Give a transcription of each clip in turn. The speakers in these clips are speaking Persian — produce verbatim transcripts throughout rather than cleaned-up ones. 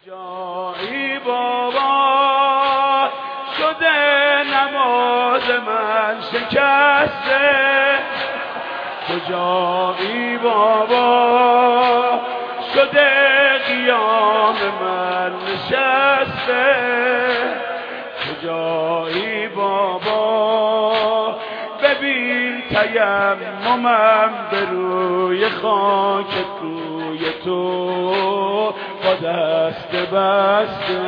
کجایی بابا شده نماز من شکسته، کجایی بابا شده قیام من نشسته، کجایی بابا ببین تیممم به روی خاک کوی تو با دست بسته،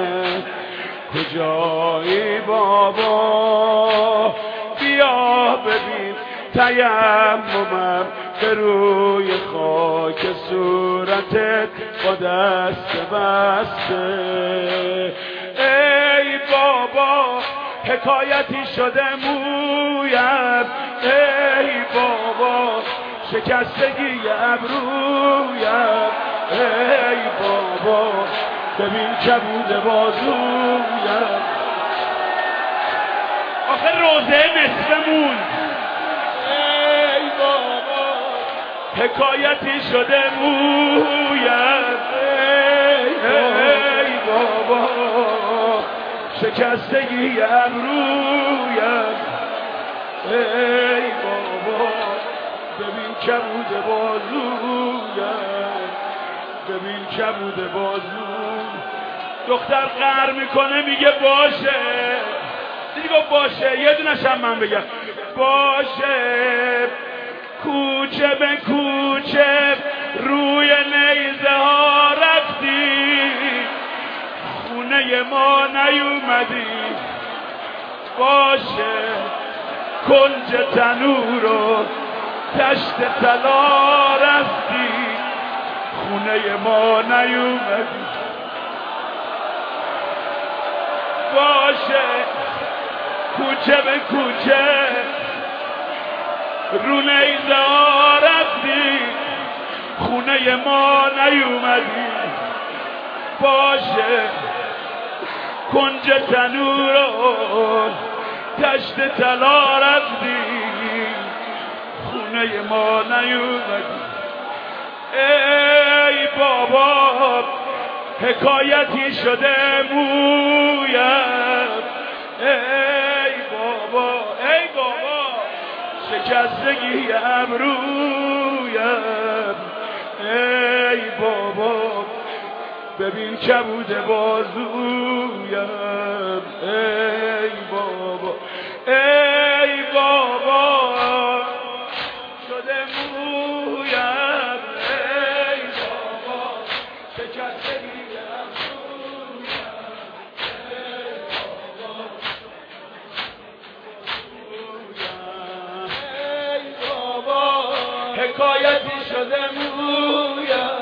کجایی بابا بیا ببین تیممم به روی خاک صورتت با دست بسته. ای بابا حکایتی شده مویم، ای بابا شکستگی ابرویم، ای بابا ببین کبود بازویم. آخه روزه نصفه موند. ای بابا حکایتی شده مویم، ای, ای بابا شکستگی ابرویم، ای بابا ببین کبود بازویم، ببین کبود بازویم. دختر قهر میکنه میگه باشه، دیدی گفت باشه، یه دونش هم من بگم باشه. کوچه به کوچه روی نیزه ها رفتی، خونه ما نیومدی، باشه. کنج تنور و تشت طلا رفتی، خونه ما نیومدی، باشه. کوچه به کوچه رو نیزه ها رفتی، خونه ما نیومدی، باشه. کنج تنور و تشت طلا رفتی، خونه ما نیومدی. ای بابا حکایتی شده مویم، ای بابا ای بابا شکستگی ابرویم، ای بابا ببین کبود بازویم، ای بابا ای بابا شده مویم، ای بابا شکستگی ابرویم، ای بابا ای بابا حکایتی شده مویم.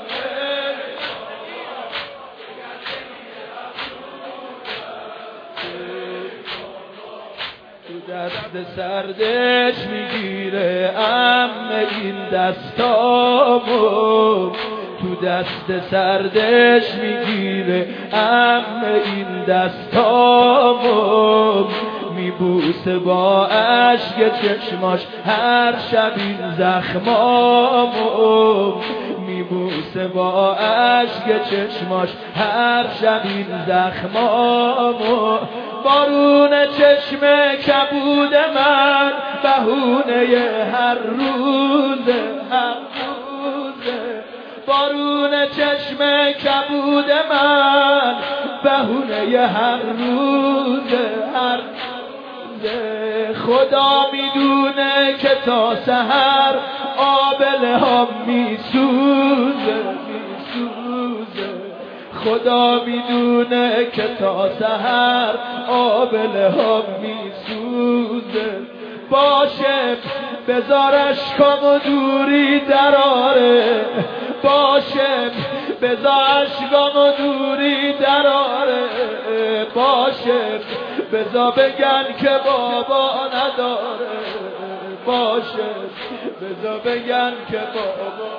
دست سردش میگیره امه این دستامو، تو دست سردش میگیره امه این دستامو، میبوسه با اشک چشماش هر شب این زخمامو، میبوسه با اشک چشماش هر شب این زخمامو. بارون چشم کبود من بهونه هر روزه، هر روزه. بارون چشم کبود من بهونه هر روزه، هر روزه. خدا میدونه که تا سحر آبله ها میسوزه، میسوزه. خدا میدونه که تا سحر آبله ها میسوزه، باشه بذار اشکامو دوری دراره، باشه بذار اشکامو دوری دراره، باشه بذار بگن که بابا نداره، باشه بذار بگن که بابا.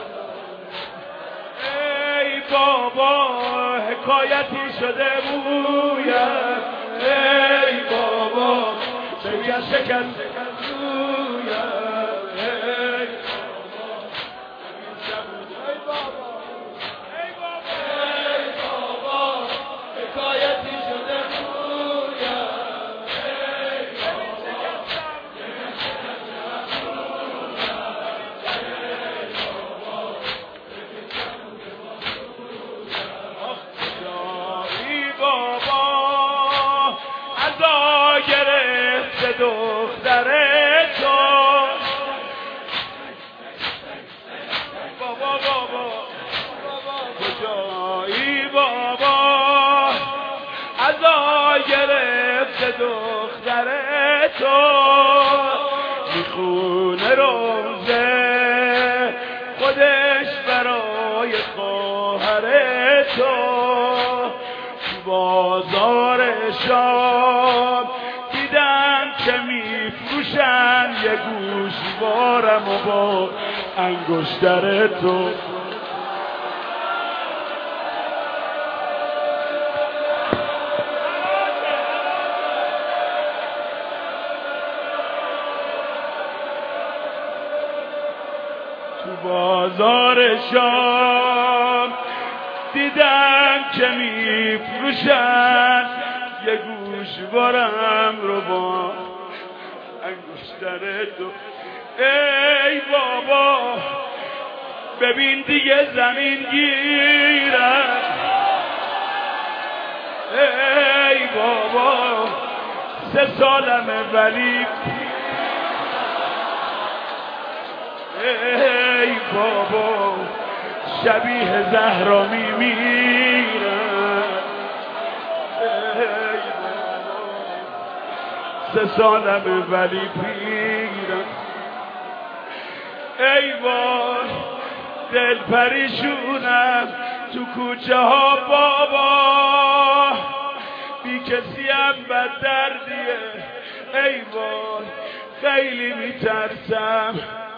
ای بابا حکایتی شده مویم، ای بابا شکست شکست مویم، ای بابا ای بابا ای گرفته دختر تو میخونه روزه خودش برای خواهر تو بازار شام دیدم که میفروشن یه گوشوارم و با انگشتر تو تو بازار شام دیدم که میفروشن یه گوشوارم رو با انگشتر تو ای بابا ببین دیگه زمین گیرم ای بابا سه سالمه ولی ای بابا شبیه زهرا میمیرم ای بابا سه سالمه ولی پیرم ای وای دل پریشونم تو کوچه ها بابا بی کسی هم بد دردیه ای وای خیلی میترسم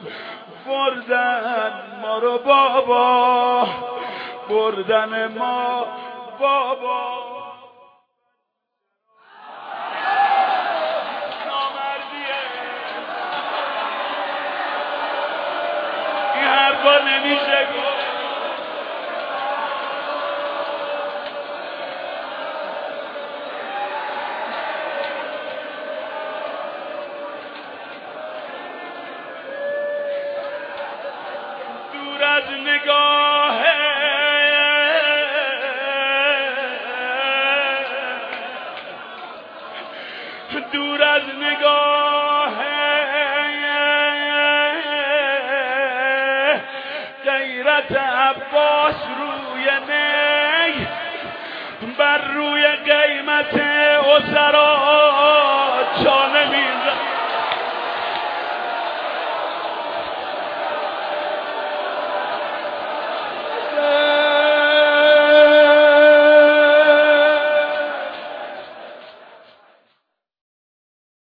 بردن ما رو بابا بردن ما بابا نامردیه این حرفا نمیشه گفت از نگاه دور از نگاه غیرت عباس روی نی بر روی قیمت اسرا